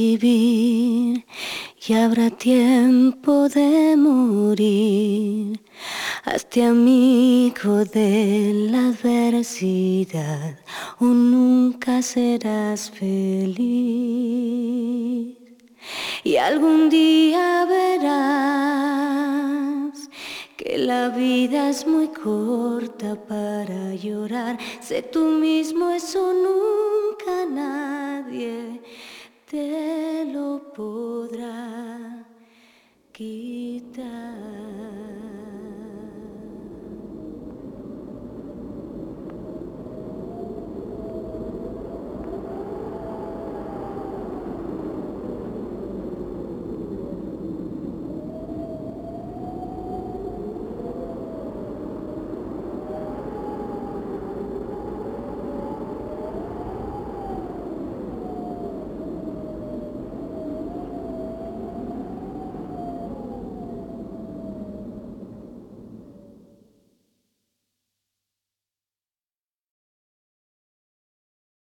vivir y habrá tiempo de morir. Hazte amigo de la adversidad o nunca serás feliz. Y algún día verás que la vida es muy corta para llorar. Sé tú mismo, eso nunca nadie te lo podrá quitar.